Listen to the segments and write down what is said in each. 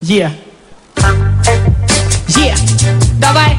Давай.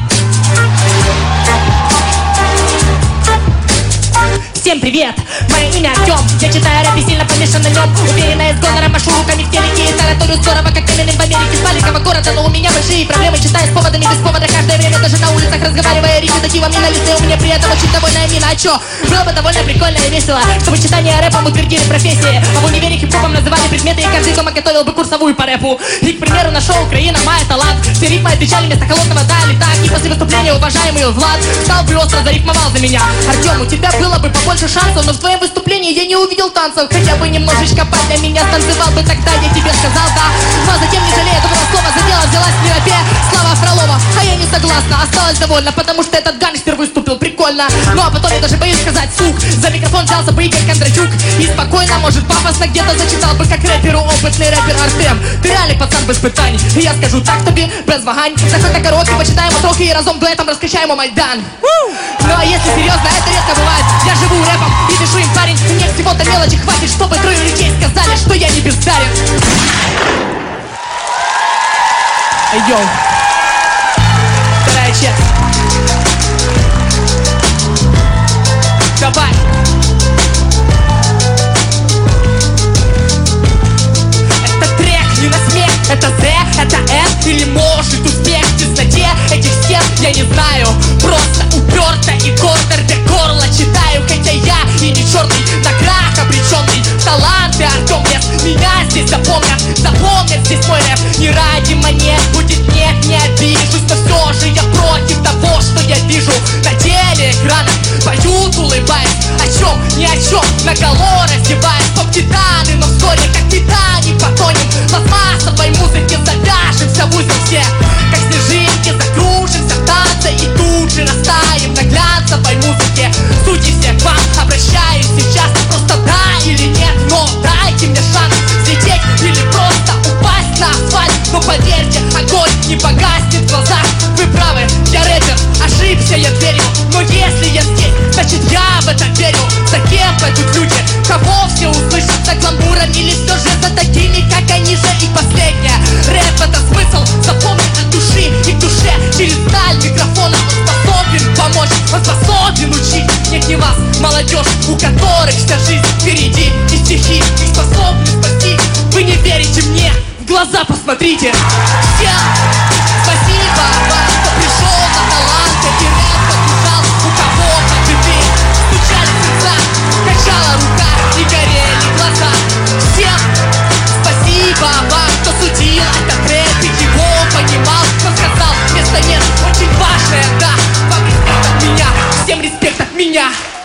Всем привет, мое имя Артем. Я читаю рэп и сильно помешан на нем. Уверенно и с гонором машу руками в телеке. И тараторю здорово, как Эминем в Америке. С маленького города, но у меня большие проблемы. Читаю с поводами, без повода каждое время. Даже на улицах разговаривая речитативами на лице. У меня при этом очень довольная мина. А чё? Было бы довольно прикольно и весело, чтобы читание рэпом утвердили профессии. А в универе хип-хопом называли предметы. И каждый дома готовил бы курсовую по рэпу. И, к примеру, на шоу «Украина мая талант». Все рифмы отвечали вместо холодного «да» или «так». И после выступления уважаемый Влад стал бы остро зарифмовал за меня. Артем, у тебя было бы побольше шансов, но в твоем выступлении я не увидел танцев. Хотя бы немножечко для меня станцевал бы, тогда я тебе сказал да. Но затем, не жалея доброго слова, за дело взялась в терапия Слава Фролова. А я не согласна, осталась довольна, потому что этот гангстер выступил прикольно. Ну а потом я даже боюсь сказать сук. За микрофон взялся бы Игорь Кондрачук. И спокойно, может пафосно где-то зачитал бы, как рэперу опытный рэпер Артем. Ты реальный пацан без питань. И я скажу так тобі, без вагань. Заходь на караоке, почитаємо трохи и разом дуэтом раскачаємо Майдан. Ну а если серьезно, это редко бывает. Я живу рэпом и пишу им, парень. Мне всего-то мелочи хватит, чтобы трое людей сказали, что я не бездарен. Йоу. Вторая часть. Давай. Это трек не на смех, это З, это С. Или может успех в тесноте этих стен, я не знаю. Просто уперто и гордо рвя горло читаю. Хотя я и не черный, на крах обреченный. Таланты Артем лес, меня здесь запомнят. Запомнят здесь мой рэп. Не ради монет, будет нет, не обижусь. Но все же я против того, что я вижу на деле экранов. Поют, улыбаясь, о чем, ни о чем, наголо раздеваясь. Поп-титаны, но вскоре как Титаник потонем. Пластмассовой музыке завяжемся в узел все. Как снежинки закружимся в танце и тут же растаем на глянцевой музыке. Сути все к вам обращаюсь сейчас. Просто да или нет, но дайте мне шанс взлететь или просто упасть на асфальт. Но поверьте, огонь не погаснет в глазах. Вы правы, я рэпер, ошибся я дверью. Но если я здесь, значит я в это верю. За кем пойдут люди, кого все услышат? За гламуром или все же за такими, как они же? И последнее, рэп это смысл. Запомни от души и к душе. Через сталь микрофона он способен помочь. Он способен учить. Нет, не вас, молодежь, у которых вся жизнь впереди. И стихи их способны спасти. Вы не верите мне? В глаза посмотрите. Всем спасибо вам, кто пришел на таланты и рэп поддержал. У кого подбили, стучали сердца, качала рука и горели глаза. Всем спасибо вам, кто судил этот рэп и его понимал, кто сказал вместо нет очень важное да. Вам респект от меня, всем респект от меня.